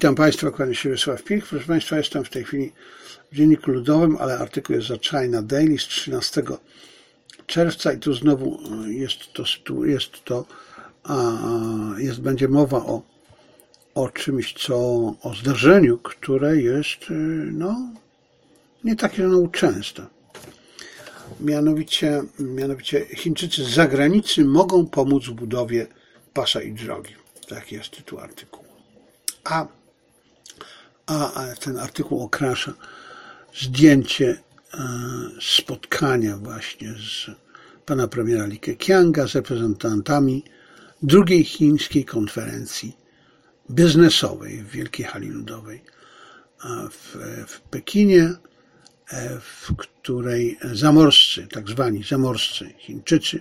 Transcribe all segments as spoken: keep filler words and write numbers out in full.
Witam Państwa, kłaniam się Wiesław Pilch. Proszę Państwa, jestem w tej chwili w Dzienniku Ludowym, ale artykuł jest za China Daily z trzynastego czerwca i tu znowu jest to, jest to jest, będzie mowa o, o czymś, co, o zdarzeniu, które jest no, nie takie no, częste. Mianowicie, mianowicie Chińczycy z zagranicy mogą pomóc w budowie pasa i drogi. Taki jest tytuł artykułu. A, a ten artykuł okrasza zdjęcie e, spotkania właśnie z pana premiera Li Keqianga z reprezentantami drugiej chińskiej konferencji biznesowej w Wielkiej Hali Ludowej w, w Pekinie, w której zamorscy, tak zwani zamorscy Chińczycy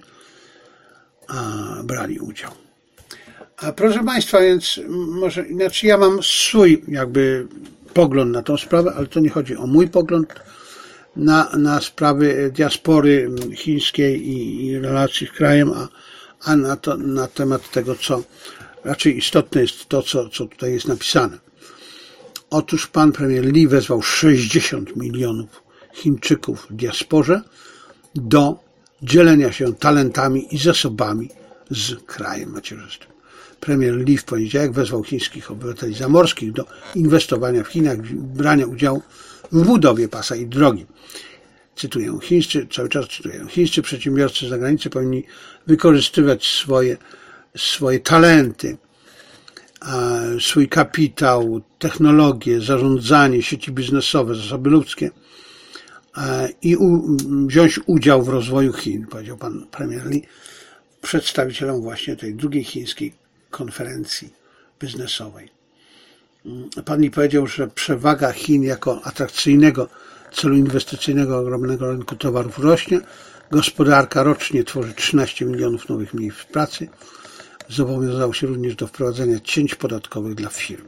brali udział. A proszę Państwa, więc może inaczej ja mam swój jakby pogląd na tą sprawę, ale to nie chodzi o mój pogląd na, na sprawy diaspory chińskiej i, i relacji z krajem, a, a na, to, na temat tego, co raczej istotne jest to, co, co tutaj jest napisane. Otóż pan premier Li wezwał sześćdziesiąt milionów Chińczyków w diasporze do dzielenia się talentami i zasobami z krajem macierzystym. Premier Li w poniedziałek wezwał chińskich obywateli zamorskich do inwestowania w Chinach, brania udziału w budowie pasa i drogi. Cytuję, chińscy, cały czas cytuję, chińscy przedsiębiorcy z zagranicy powinni wykorzystywać swoje, swoje talenty, swój kapitał, technologię, zarządzanie, sieci biznesowe, zasoby ludzkie i u, wziąć udział w rozwoju Chin, powiedział pan premier Li przedstawicielom właśnie tej drugiej chińskiej konferencji biznesowej. Pan Li powiedział, że przewaga Chin jako atrakcyjnego celu inwestycyjnego ogromnego rynku towarów rośnie. Gospodarka rocznie tworzy trzynaście milionów nowych miejsc pracy. Zobowiązał się również do wprowadzenia cięć podatkowych dla firm.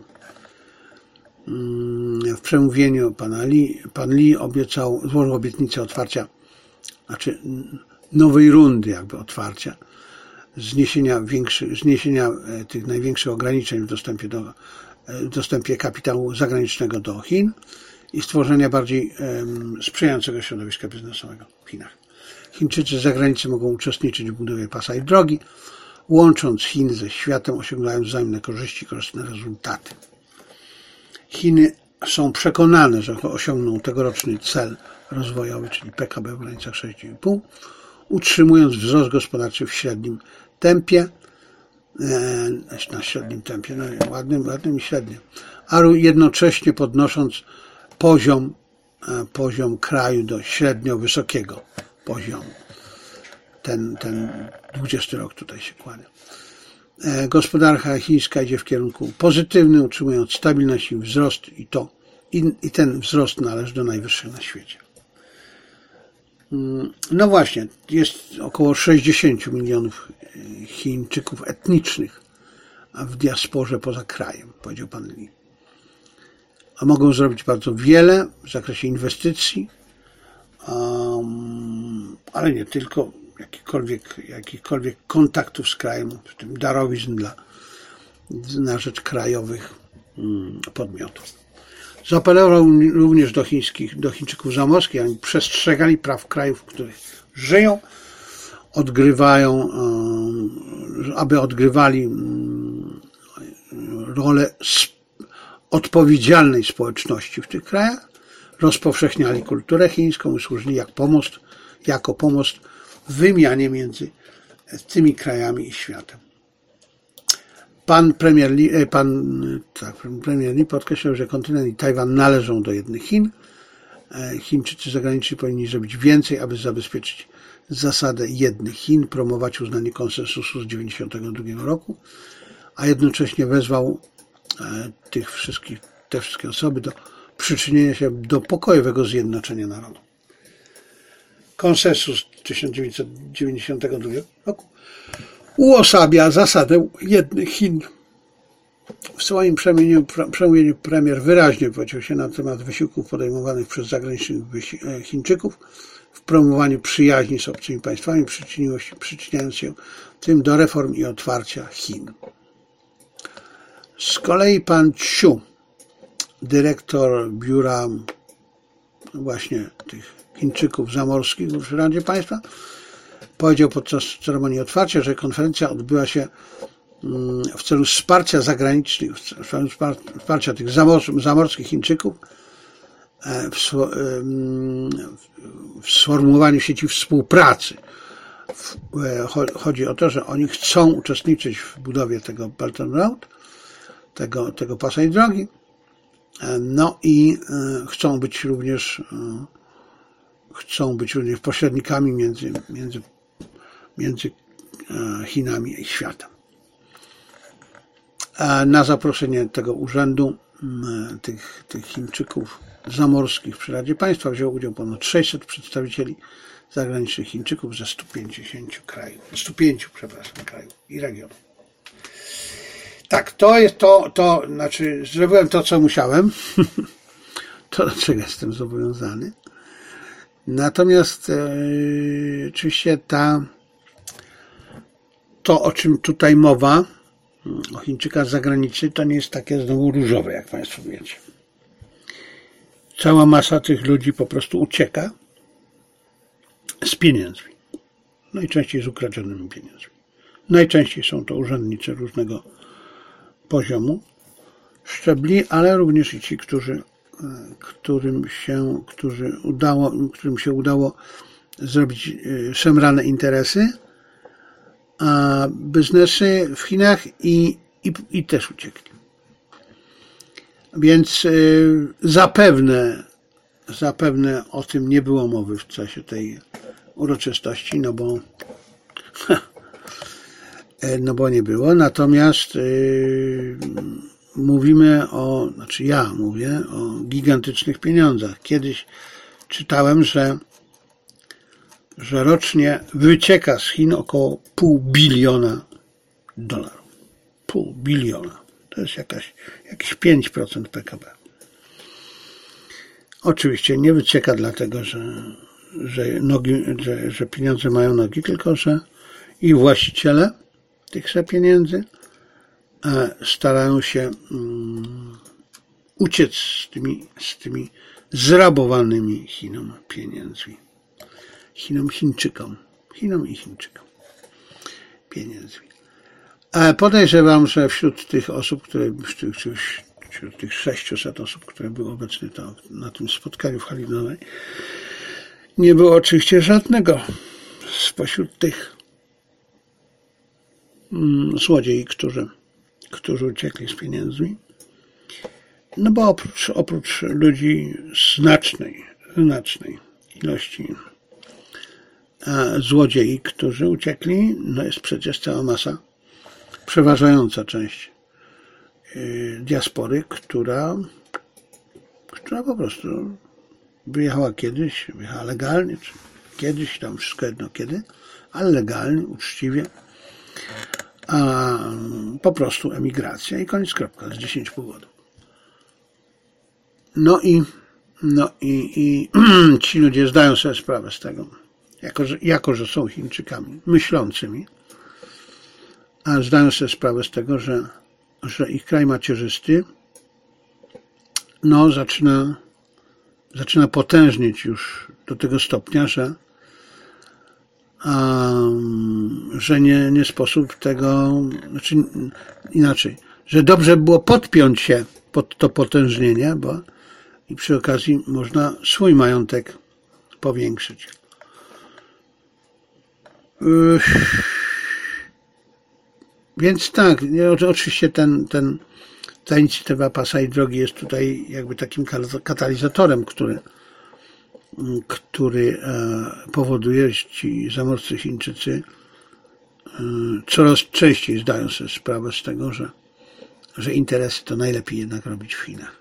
W przemówieniu pana Li, pan Li obiecał, złożył obietnicę otwarcia, znaczy nowej rundy jakby otwarcia, zniesienia, większych, zniesienia tych największych ograniczeń w dostępie, do, w dostępie kapitału zagranicznego do Chin i stworzenia bardziej um, sprzyjającego środowiska biznesowego w Chinach. Chińczycy z zagranicy mogą uczestniczyć w budowie pasa i drogi, łącząc Chiny ze światem, osiągając wzajemne korzyści i korzystne rezultaty. Chiny są przekonane, że osiągną tegoroczny cel rozwojowy, czyli P K B w granicach sześć i pół, utrzymując wzrost gospodarczy w średnim tempie, na średnim tempie, no ładnym, ładnym i średnim, a jednocześnie podnosząc poziom, poziom kraju do średnio wysokiego poziomu. Ten, ten dwudziesty rok tutaj się kłania. Gospodarka chińska idzie w kierunku pozytywnym, utrzymując stabilność i wzrost i to i, i ten wzrost należy do najwyższych na świecie. No właśnie, jest około sześćdziesiąt milionów Chińczyków etnicznych w diasporze poza krajem, powiedział pan Li. A mogą zrobić bardzo wiele w zakresie inwestycji, um, ale nie tylko, jakichkolwiek, jakichkolwiek kontaktów z krajem, w tym darowizn dla, na rzecz krajowych um, podmiotów. Zaapelował również do chińskich, do Chińczyków zamorskich, aby przestrzegali praw krajów, w których żyją, odgrywają, aby odgrywali rolę odpowiedzialnej społeczności w tych krajach, rozpowszechniali kulturę chińską i służyli jak pomost, jako pomost w wymianie między tymi krajami i światem. Pan premier Li, pan, tak, premier Li podkreślał, że kontynent i Tajwan należą do jednych Chin. Chińczycy zagraniczni powinni zrobić więcej, aby zabezpieczyć zasadę jednych Chin, promować uznanie konsensusu z dziewięćdziesiątego drugiego roku, a jednocześnie wezwał tych wszystkich, te wszystkie osoby do przyczynienia się do pokojowego zjednoczenia narodu. Konsensus tysiąc dziewięćset dziewięćdziesiątego drugiego roku uosabia zasadę jednych Chin. W swoim przemówieniu, przemówieniu premier wyraźnie powiedział się na temat wysiłków podejmowanych przez zagranicznych Chińczyków w promowaniu przyjaźni z obcymi państwami, przyczyniając się tym do reform i otwarcia Chin. Z kolei pan Ciu dyrektor biura właśnie tych Chińczyków zamorskich w Radzie Państwa, powiedział podczas ceremonii otwarcia, że konferencja odbyła się w celu wsparcia zagranicznych, w celu wsparcia tych zamorskich Chińczyków w sformułowaniu sieci współpracy. Chodzi o to, że oni chcą uczestniczyć w budowie tego Belt and Road, tego, tego pasa i drogi, no i chcą być również chcą być również pośrednikami między, między, między Chinami i światem. Na zaproszenie tego urzędu tych, tych Chińczyków zamorskich przy Radzie Państwa wzięło udział ponad sześćset przedstawicieli zagranicznych Chińczyków ze stu pięćdziesięciu krajów, stu pięciu, przepraszam, krajów i regionów. Tak, to jest to, to, znaczy zrobiłem to, co musiałem, to, do czego jestem zobowiązany. Natomiast e, oczywiście ta, to, o czym tutaj mowa, o Chińczykach zagranicznych, to nie jest takie znowu różowe, jak Państwo wiecie. Cała masa tych ludzi po prostu ucieka z pieniędzmi. Najczęściej z ukradzionymi pieniędzmi. Najczęściej są to urzędnicy różnego poziomu, szczebli, ale również i ci, którzy, którym się, którzy udało, którym się udało zrobić szemrane interesy, a biznesy w Chinach i, i, i też uciekli. Więc y, zapewne, zapewne o tym nie było mowy w czasie tej uroczystości, no bo no bo nie było. Natomiast y, mówimy o, znaczy ja mówię o gigantycznych pieniądzach. Kiedyś czytałem, że że rocznie wycieka z Chin około pół biliona dolarów. Pół biliona. To jest jakaś, jakieś pięć procent P K B. Oczywiście nie wycieka dlatego, że, że, nogi, że, że pieniądze mają nogi, tylko że i właściciele tychże pieniędzy starają się um, uciec z tymi, z tymi zrabowanymi Chinom pieniędzmi. Chinom, Chińczykom. Chinom i Chińczykom. Pieniędzmi. A podejrzewam, że wśród tych osób, które, wśród, wśród tych sześciuset osób, które były obecne to, na tym spotkaniu w hali Nowej, nie było oczywiście żadnego spośród tych mm, złodziei, którzy, którzy uciekli z pieniędzmi. No bo oprócz, oprócz ludzi znacznej, znacznej ilości złodziei, którzy uciekli, no jest przecież cała masa, przeważająca część diaspory, która, która po prostu wyjechała kiedyś, wyjechała legalnie, czy kiedyś, tam wszystko jedno kiedy, ale legalnie, uczciwie, a po prostu emigracja i koniec, kropka, z dziesięciu powodów. No i, no i, i ci ludzie zdają sobie sprawę z tego, Jako że, jako, że są Chińczykami myślącymi, a zdają sobie sprawę z tego, że, że ich kraj macierzysty no, zaczyna, zaczyna potężnieć już do tego stopnia, że, um, że nie, nie sposób tego, znaczy inaczej, że dobrze było podpiąć się pod to potężnienie, bo i przy okazji można swój majątek powiększyć. Więc tak, oczywiście ten, ten, ta inicjatywa pasa i drogi jest tutaj jakby takim katalizatorem, który, który powoduje, że ci zamorscy Chińczycy coraz częściej zdają sobie sprawę z tego, że, że interesy to najlepiej jednak robić w Chinach.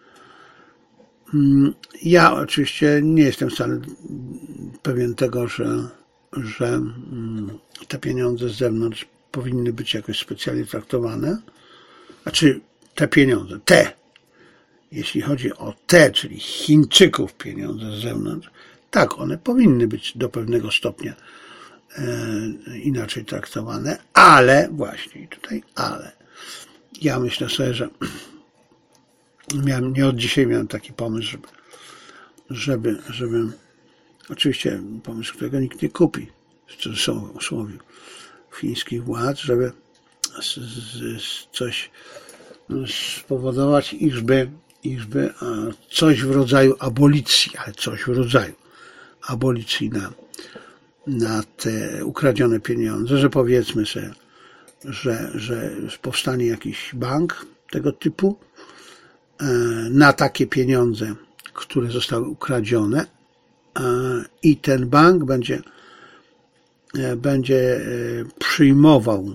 Ja oczywiście nie jestem wcale pewien tego, że że te pieniądze z zewnątrz powinny być jakoś specjalnie traktowane. Znaczy te pieniądze, te, jeśli chodzi o te, czyli Chińczyków pieniądze z zewnątrz, tak, one powinny być do pewnego stopnia e, inaczej traktowane, ale, właśnie tutaj ale, ja myślę sobie, że miałem, nie od dzisiaj miałem taki pomysł, żeby, żeby, żeby oczywiście pomysł, którego nikt nie kupi, w cudzysłowie, chińskich władz, żeby z, z, z coś spowodować, iżby, iżby coś w rodzaju abolicji, ale coś w rodzaju abolicji na, na te ukradzione pieniądze, że powiedzmy sobie, że, że powstanie jakiś bank tego typu na takie pieniądze, które zostały ukradzione, i ten bank będzie, będzie przyjmował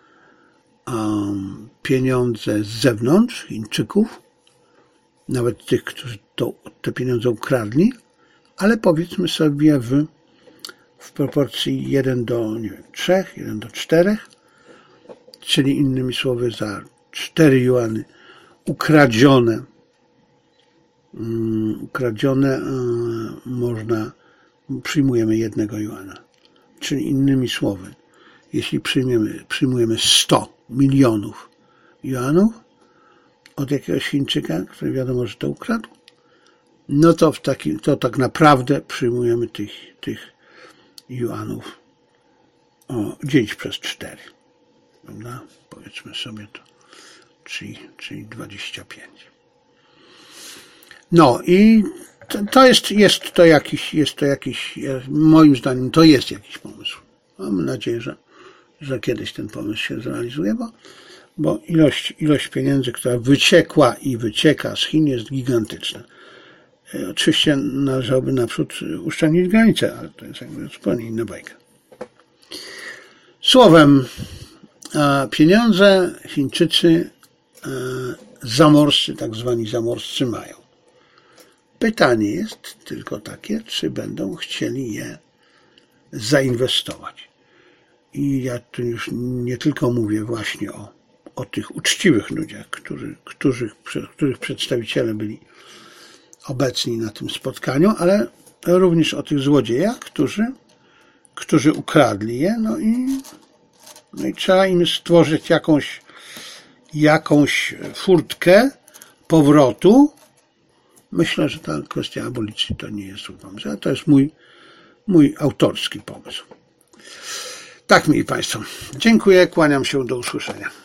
pieniądze z zewnątrz, Chińczyków, nawet tych, którzy to, te pieniądze ukradli, ale powiedzmy sobie w, w proporcji jeden do nie wiem, trzech, jeden do czterech, czyli innymi słowy za cztery juany ukradzione, um, ukradzione um, można, przyjmujemy jednego juana. Czyli innymi słowy, jeśli przyjmiemy, przyjmujemy sto milionów juanów od jakiegoś Chińczyka, który wiadomo, że to ukradł, no to, w taki, to tak naprawdę przyjmujemy tych, tych juanów o, dzielić przez cztery. Prawda? Powiedzmy sobie to, czyli, czyli dwadzieścia pięć. No i to, to jest, jest to jakiś, jest to jakiś, moim zdaniem to jest jakiś pomysł. Mam nadzieję, że, że kiedyś ten pomysł się zrealizuje, bo, bo ilość, ilość pieniędzy, która wyciekła i wycieka z Chin, jest gigantyczna. Oczywiście należałoby naprzód uszczelnić granice, ale to jest jakby zupełnie inna bajka. Słowem, pieniądze Chińczycy zamorscy, tak zwani zamorscy mają. Pytanie jest tylko takie, czy będą chcieli je zainwestować. I ja tu już nie tylko mówię właśnie o, o tych uczciwych ludziach, którzy, którzy, których przedstawiciele byli obecni na tym spotkaniu, ale również o tych złodziejach, którzy, którzy ukradli je, no i, no i trzeba im stworzyć jakąś, jakąś furtkę powrotu. Myślę, że ta kwestia abolicji to nie jest zły pomysł, ale to jest mój, mój autorski pomysł. Tak, mili Państwo, dziękuję, kłaniam się, do usłyszenia.